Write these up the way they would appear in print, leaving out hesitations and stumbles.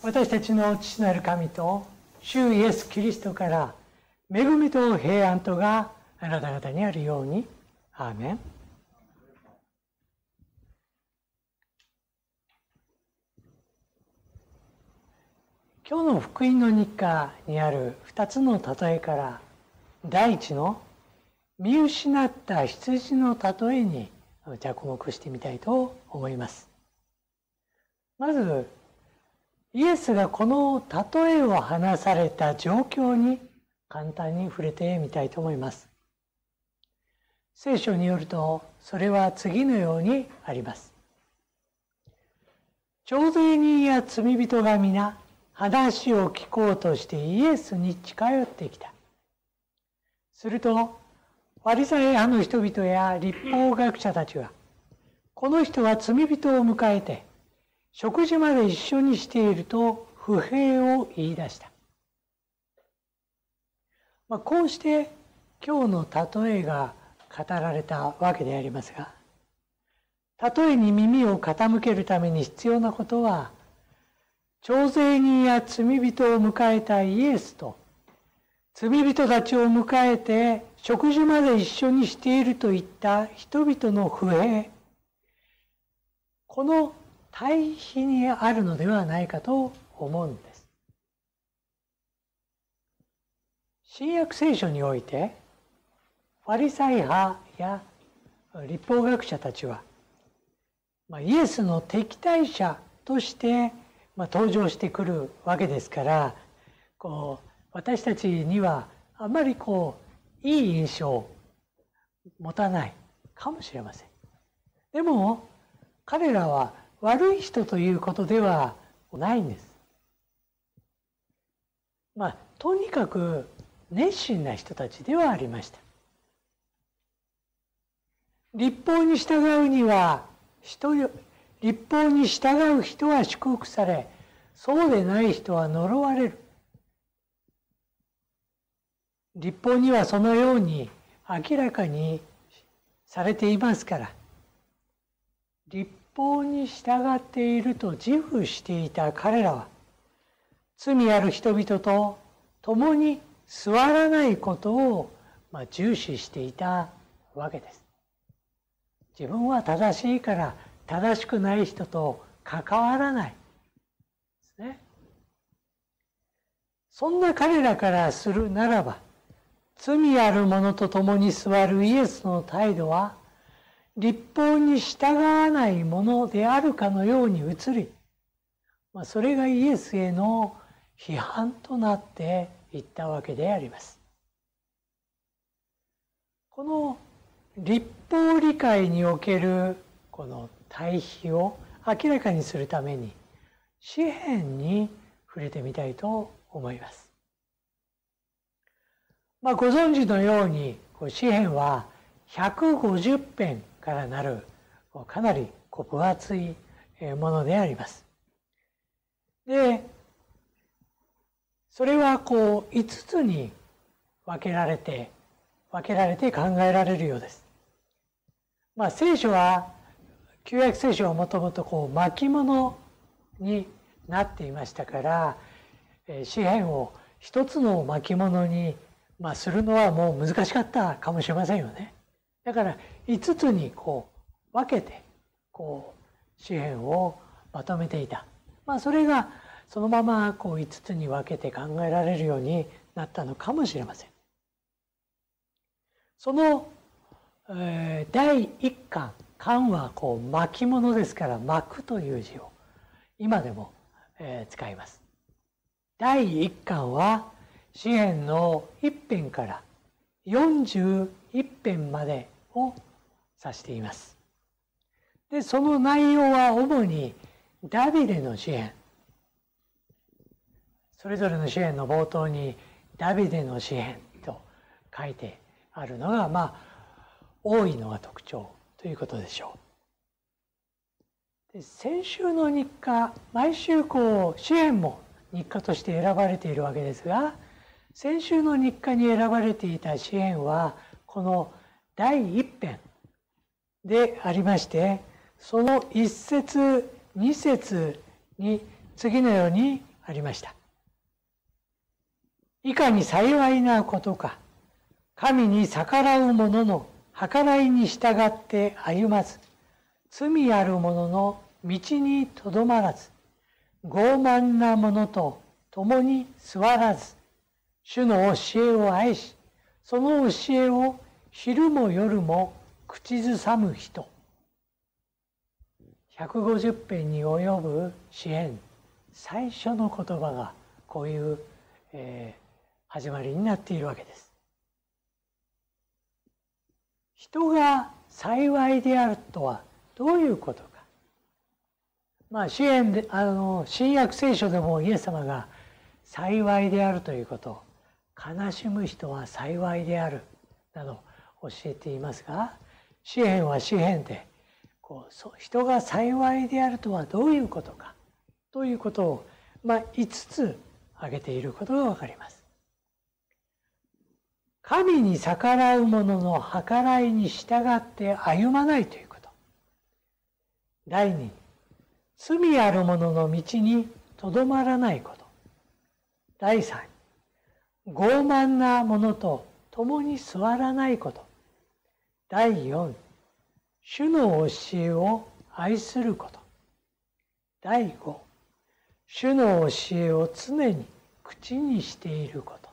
私たちの父なる神と主イエス・キリストから恵みと平安とがあなた方にあるように。アーメン。今日の福音の日課にある2つの例えから第一の見失った羊の例えに着目してみたいと思います。まずイエスがこの例えを話された状況に簡単に触れてみたいと思います。聖書によるとそれは次のようにあります。徴税人や罪人が皆話を聞こうとしてイエスに近寄ってきた。するとファリサイ派の人々や律法学者たちはこの人は罪人を迎えて食事まで一緒にしていると不平を言い出した。こうして今日の例えが語られたわけでありますが、例えに耳を傾けるために必要なことは、徴税人や罪人を迎えたイエスと罪人たちを迎えて食事まで一緒にしているといった人々の不平、この対比にあるのではないかと思うんです。新約聖書においてファリサイ派や律法学者たちはイエスの敵対者として登場してくるわけですから、私たちにはあまりいい印象を持たないかもしれません。でも彼らは悪い人ということではないんです。とにかく熱心な人たちではありました。律法に従うには律法に従う人は祝福され、そうでない人は呪われる。律法にはそのように明らかにされていますから、律法に従っていると自負していた彼らは、罪ある人々と共に座らないことを重視していたわけです。自分は正しいから正しくない人と関わらないですね。そんな彼らからするならば、罪ある者と共に座るイエスの態度は律法に従わないものであるかのように映り、それがイエスへの批判となっていったわけであります。この律法理解におけるこの対比を明らかにするために詩編に触れてみたいと思います。ご存知のように詩編は150編からなるかなり分厚いものであります。で、それは5つに分けられて考えられるようです。聖書は旧約聖書はもともと巻物になっていましたから、詩編を一つの巻物にするのはもう難しかったかもしれませんよね。だから5つに分けて詩編をまとめていた。それがそのまま5つに分けて考えられるようになったのかもしれません。その、第1巻、巻は巻物ですから巻くという字を今でも、使います。第1巻は詩編の1編から41編までを指しています。で、その内容は主にダビデの詩編、それぞれの詩編の冒頭にダビデの詩編と書いてあるのが多いのが特徴ということでしょう。で、先週の日課、毎週詩編も日課として選ばれているわけですが、先週の日課に選ばれていた詩編はこの第1編でありまして、その1節2節に次のようにありました。いかに幸いなことか、神に逆らう者の計らいに従って歩まず、罪ある者の道にとどまらず、傲慢な者と共に座らず、主の教えを愛し、その教えを昼も夜も口ずさむ人。150編に及ぶ詩編、最初の言葉がこういう、始まりになっているわけです。人が幸いであるとはどういうことか。詩編で新約聖書でもイエス様が幸いであるということを、悲しむ人は幸いであるなど教えていますが、詩編は詩編で人が幸いであるとはどういうことかということを、5つ挙げていることがわかります。神に逆らう者の計らいに従って歩まないということ。第2に、罪ある者の道にとどまらないこと。第3に、傲慢な者と共に座らないこと。第4、主の教えを愛すること。第5、主の教えを常に口にしていること。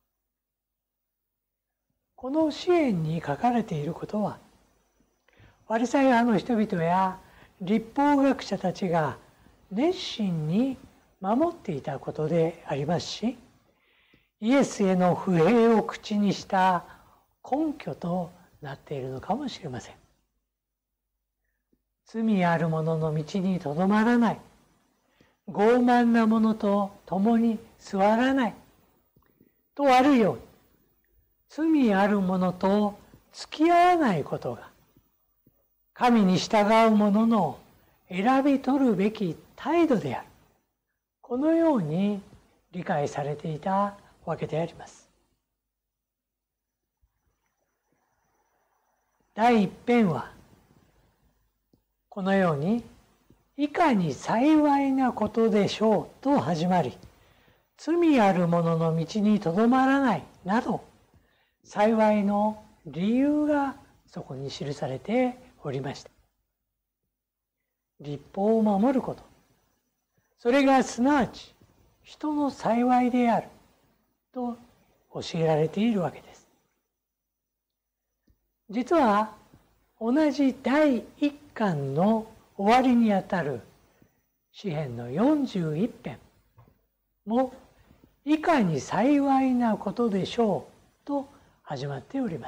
この詩編に書かれていることは、パリサイ派の人々や律法学者たちが熱心に守っていたことでありますし、イエスへの不平を口にした根拠となっているのかもしれません。罪ある者の道にとどまらない、傲慢な者と共に座らないとあるように、罪ある者と付き合わないことが神に従う者の選び取るべき態度である、このように理解されていたわけであります。第一編はこのように、いかに幸いなことでしょうと始まり、罪ある者の道にとどまらないなど、幸いの理由がそこに記されておりました。律法を守ること、それがすなわち人の幸いであると教えられているわけです。実は同じ第一巻の終わりにあたる詩編の41編も、いかに幸いなことでしょうと始まっております。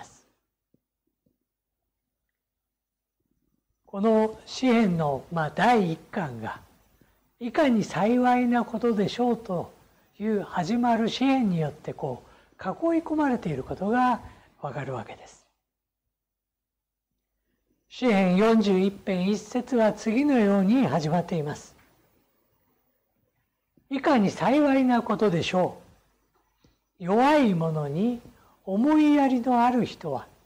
この詩編の第一巻がいかに幸いなことでしょうという始まる詩編によって囲い込まれていることがわかるわけです。詩編41編1節は次のように始まっています。いかに幸いなことでしょう。弱い者に思いやりのある人は、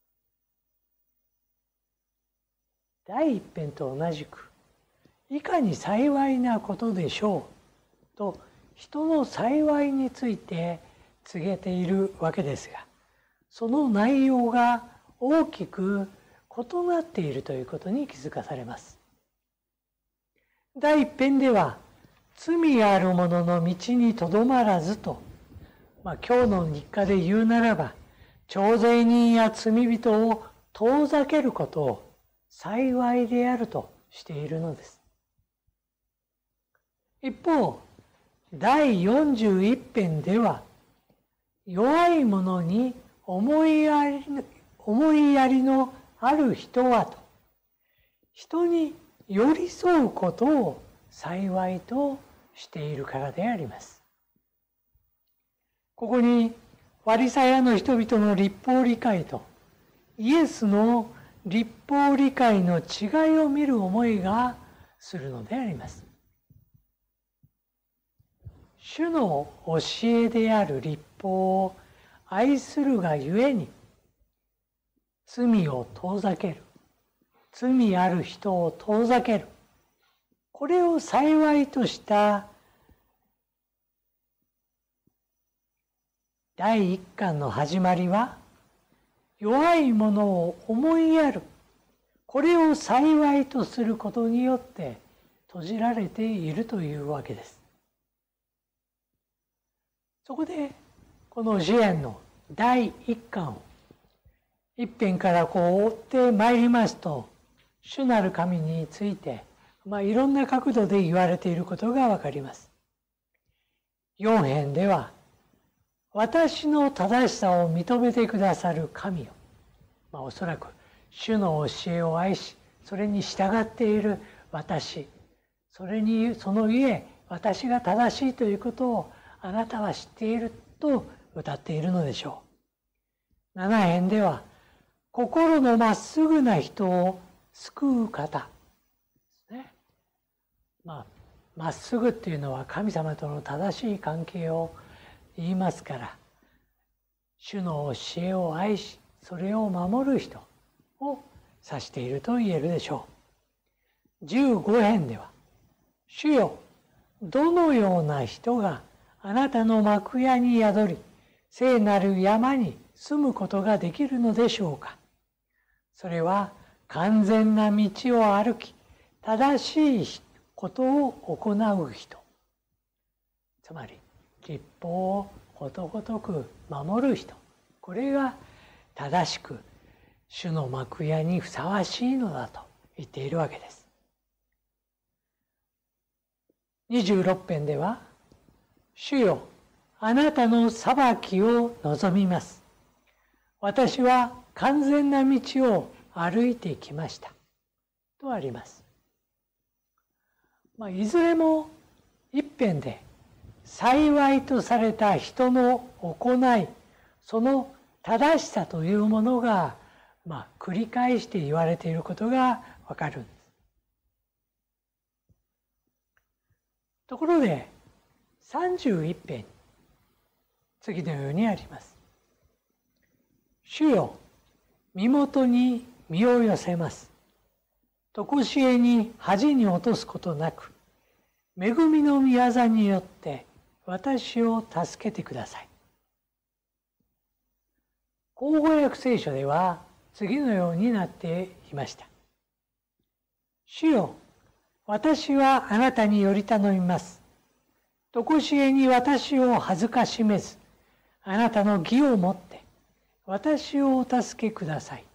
第一編と同じく、いかに幸いなことでしょうと人の幸いについて告げているわけですが、その内容が大きく異なっているということに気づかされます。第一編では、罪ある者の道にとどまらずと、今日の日課で言うならば、徴税人や罪人を遠ざけることを幸いであるとしているのです。一方、第41編では、弱い者に思いやりのある人はと、人に寄り添うことを幸いとしているからであります。ここにファリサイ派の人々の律法理解とイエスの律法理解の違いを見る思いがするのであります。主の教えである律法を愛するがゆえに、罪を遠ざける、罪ある人を遠ざける、これを幸いとした第一巻の始まりは、弱いものを思いやる、これを幸いとすることによって閉じられているというわけです。そこでこの詩篇の第一巻を一辺から追ってまいりますと、主なる神について、いろんな角度で言われていることがわかります。4編では、私の正しさを認めてくださる神よ。おそらく主の教えを愛し、それに従っている私、そのゆ私が正しいということをあなたは知っていると歌っているのでしょう。7編では、心のまっすぐな人を救う方ですね。まっすぐっていうのは神様との正しい関係を言いますから、主の教えを愛し、それを守る人を指していると言えるでしょう。15編では、主よ、どのような人があなたの幕屋に宿り、聖なる山に住むことができるのでしょうか。それは完全な道を歩き、正しいことを行う人。つまり、律法をことごとく守る人。これが正しく主の幕屋にふさわしいのだと言っているわけです。26編では、主よ、あなたの裁きを望みます。私は完全な道を歩いてきました。とあります。いずれも一編で幸いとされた人の行い、その正しさというものが、繰り返して言われていることがわかるんです。ところで、31編、次のようにあります。主よ、身元に身を寄せます。常しえに恥に落とすことなく、恵みの御業によって私を助けてください。口語訳聖書では次のようになっていました。主よ、私はあなたにより頼みます。常しえに私を恥ずかしめず、あなたの義をもって私をお助けください。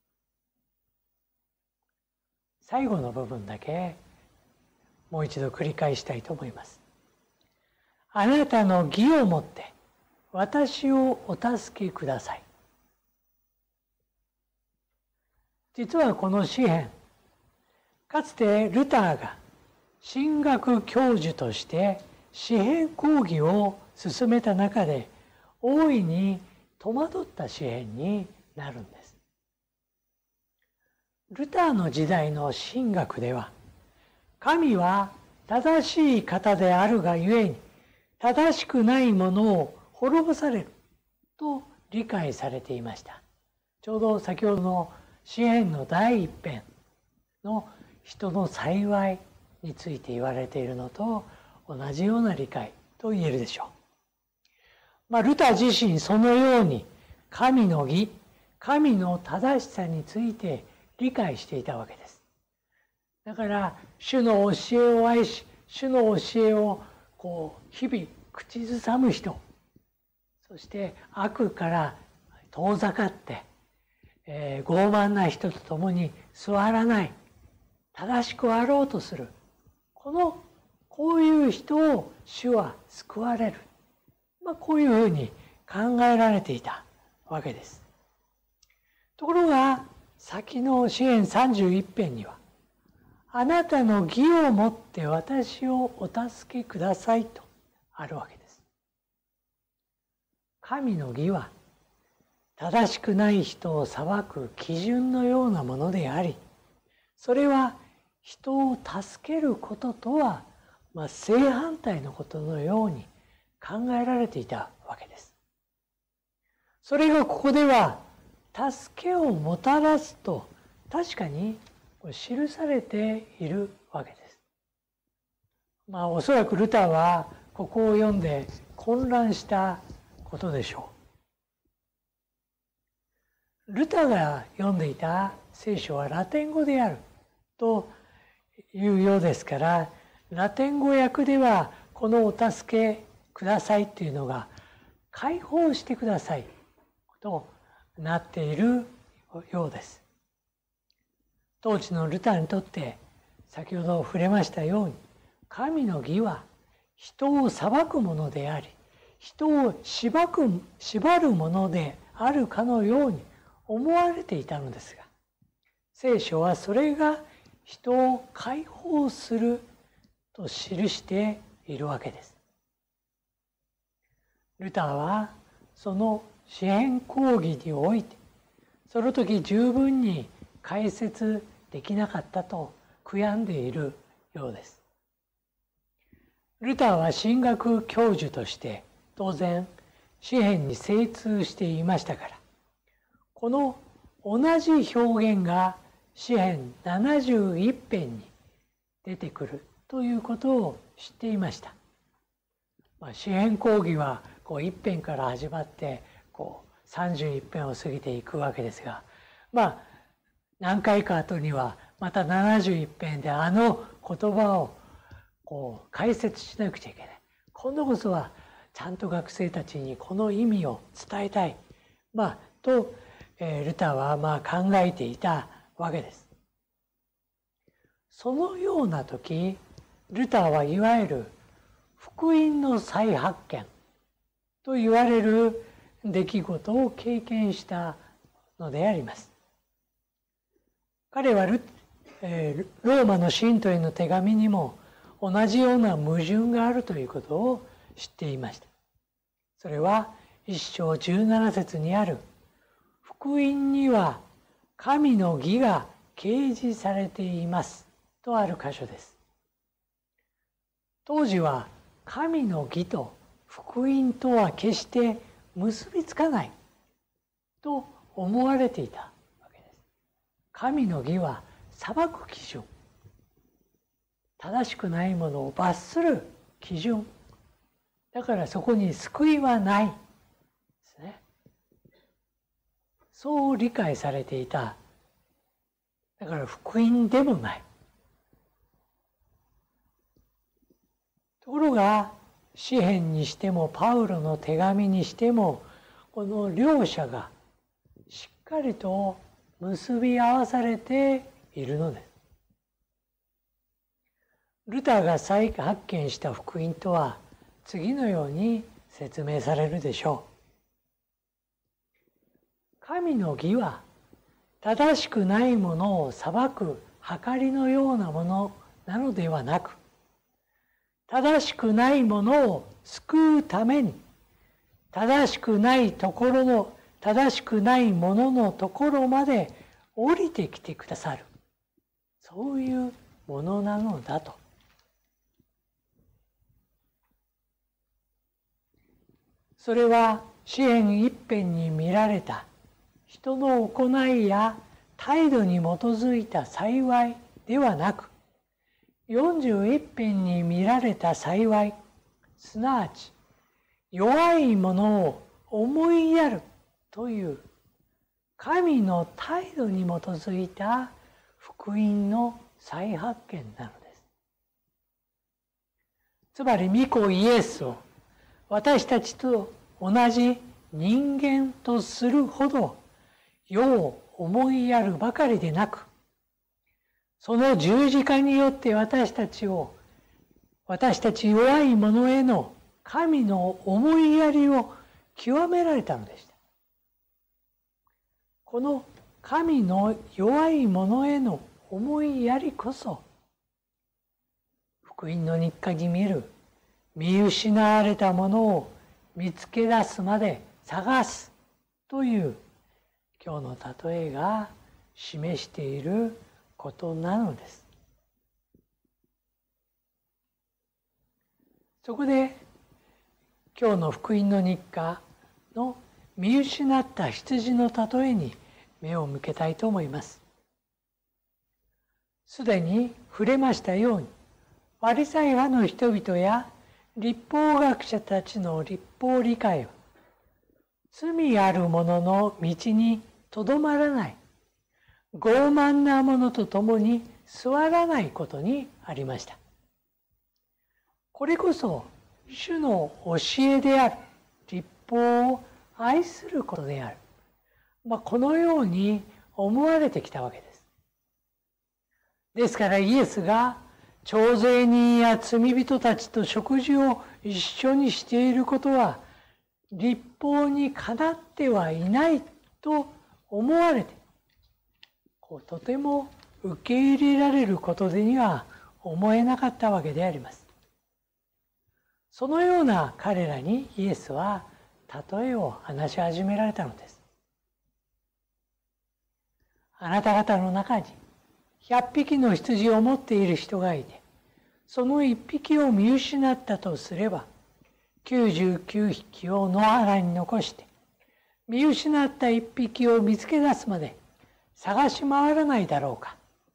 最後の部分だけもう一度繰り返したいと思います。あなたの義をもって私をお助けください。実はこの詩篇、かつてルターが神学教授として詩篇講義を進めた中で大いに戸惑った詩篇になるんです。ルターの時代の神学では、神は正しい方であるがゆえに正しくないものを滅ぼされると理解されていました。ちょうど先ほどの詩篇の第一編の人の幸いについて言われているのと同じような理解と言えるでしょう。ルター自身そのように神の義、神の正しさについて理解していたわけです。だから主の教えを愛し、主の教えを日々口ずさむ人、そして悪から遠ざかって、傲慢な人と共に座らない、正しくあろうとする、こういう人を主は救われる、こういうふうに考えられていたわけです。ところが先の詩篇31編には、あなたの義をもって私をお助けくださいとあるわけです。神の義は正しくない人を裁く基準のようなものであり、それは人を助けることとは正反対のことのように考えられていたわけです。それがここでは助けをもたらすと確かに記されているわけです。おそらくルターはここを読んで混乱したことでしょう。 ルタが読んでいた聖書はラテン語であるというようですから、ラテン語訳ではこのお助けくださいというのが解放してくださいとなっているようです。当時のルターにとって先ほど触れましたように、神の義は人を裁くものであり、人を縛るものであるかのように思われていたのですが、聖書はそれが人を解放すると記しているわけです。ルターはその詩編講義において、その時十分に解説できなかったと悔やんでいるようです。ルターは神学教授として当然詩編に精通していましたから、この同じ表現が詩編71編に出てくるということを知っていました。詩編講義は1編から始まって31編を過ぎていくわけですが、何回か後にはまた71編であの言葉を解説しなくちゃいけない。今度こそはちゃんと学生たちにこの意味を伝えたい、とルターは考えていたわけです。そのような時、ルターはいわゆる福音の再発見と言われる出来事を経験したのであります。彼はローマの信徒への手紙にも同じような矛盾があるということを知っていました。それは1章17節にある福音には神の義が掲示されていますとある箇所です。当時は神の義と福音とは決して結びつかないと思われていたわけです。神の義は裁く基準、正しくないものを罰する基準だから、そこに救いはないですね。そう理解されていた。だから福音でもない。ところが詩編にしてもパウロの手紙にしても、この両者がしっかりと結び合わされているのです。ルターが再発見した福音とは次のように説明されるでしょう。神の義は正しくないものを裁く計りのようなものなのではなく、正しくないものを救うために、正しくないもののところまで降りてきてくださる、そういうものなのだと。それは詩編一編に見られた人の行いや態度に基づいた幸いではなく、41編に見られた幸い、すなわち弱いものを思いやるという神の態度に基づいた福音の再発見なのです。つまり御子イエスを私たちと同じ人間とするほど世を思いやるばかりでなく、その十字架によって私たち弱い者への神の思いやりを極められたのでした。この神の弱い者への思いやりこそ、福音の日課に見る見失われたものを見つけ出すまで探すという今日の例えが示していることなのです。そこで今日の福音の日課の見失った羊の例えに目を向けたいと思います。すでに触れましたように、パリサイ派の人々や律法学者たちの律法理解は、罪ある者の道にとどまらない、傲慢な者と共に座らないことにありました。これこそ主の教えである、律法を愛することである。このように思われてきたわけです。ですからイエスが徴税人や罪人たちと食事を一緒にしていることは律法にかなってはいないと思われて、とても受け入れられることでには思えなかったわけであります。そのような彼らにイエスは例えを話し始められたのです。あなた方の中に100匹の羊を持っている人がいて、その1匹を見失ったとすれば、99匹を野原に残して、見失った1匹を見つけ出すまで探し回らないだろうか。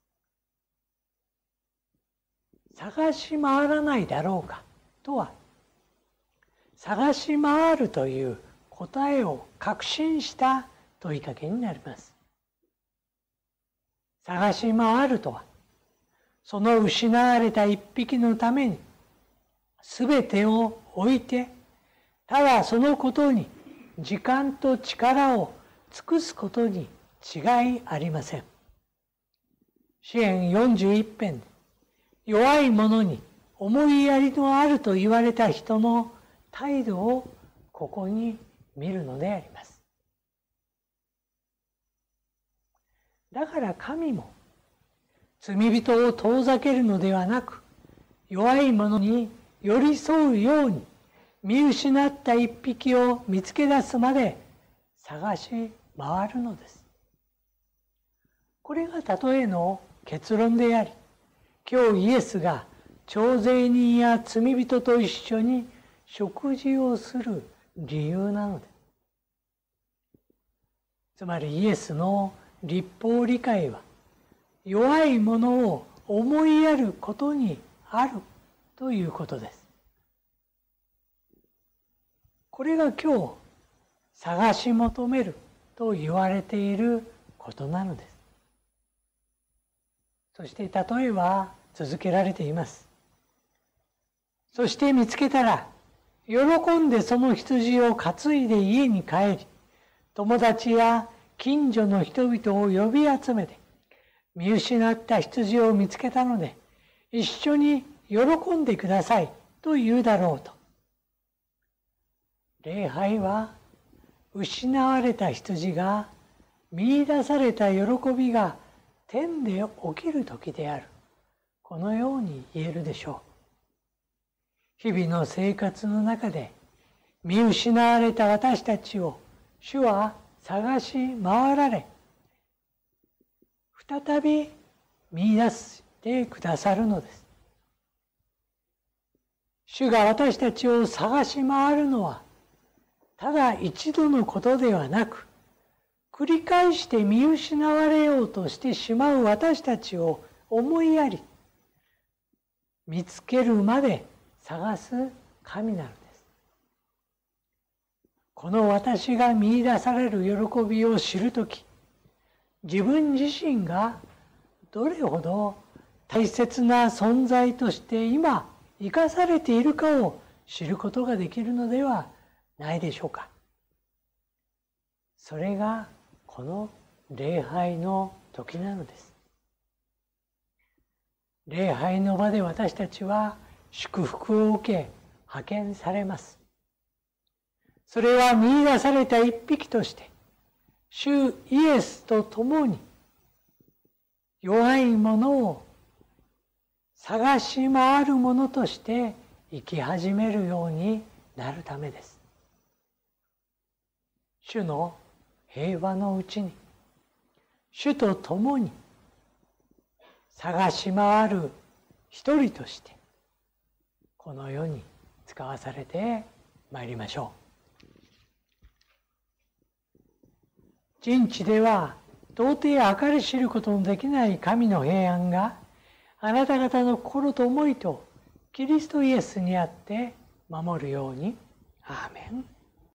探し回らないだろうかとは、探し回るという答えを確信した問いかけになります。探し回るとは、その失われた一匹のために全てを置いて、ただそのことに時間と力を尽くすことに違いありません。詩編41編で、弱い者に思いやりのあると言われた人の態度をここに見るのであります。だから神も罪人を遠ざけるのではなく、弱い者に寄り添うように見失った一匹を見つけ出すまで探し回るのです。これが例えの結論であり、今日イエスが徴税人や罪人と一緒に食事をする理由なのです。つまりイエスの律法理解は弱い者を思いやることにあるということです。これが今日探し求めると言われていることなのです。そして例えは続けられています。そして見つけたら喜んでその羊を担いで家に帰り、友達や近所の人々を呼び集めて、見失った羊を見つけたので一緒に喜んでくださいと言うだろうと。礼拝は失われた羊が見出された喜びが天で起きる時である。このように言えるでしょう。日々の生活の中で見失われた私たちを主は探し回られ、再び見出してくださるのです。主が私たちを探し回るのはただ一度のことではなく、繰り返して見失われようとしてしまう私たちを思いやり、見つけるまで探す神なのです。この私が見出される喜びを知るとき、自分自身がどれほど大切な存在として今生かされているかを知ることができるのではないでしょうか。それがこの礼拝の時なのです。礼拝の場で私たちは祝福を受け派遣されます。それは見出された一匹として主イエスと共に弱いものを探し回るものとして生き始めるようになるためです。主の平和のうちに主と共に探し回る一人としてこの世に使わされてまいりましょう。人知では到底計り知ることのできない神の平安があなた方の心と思いとキリストイエスにあって守るように。アーメン。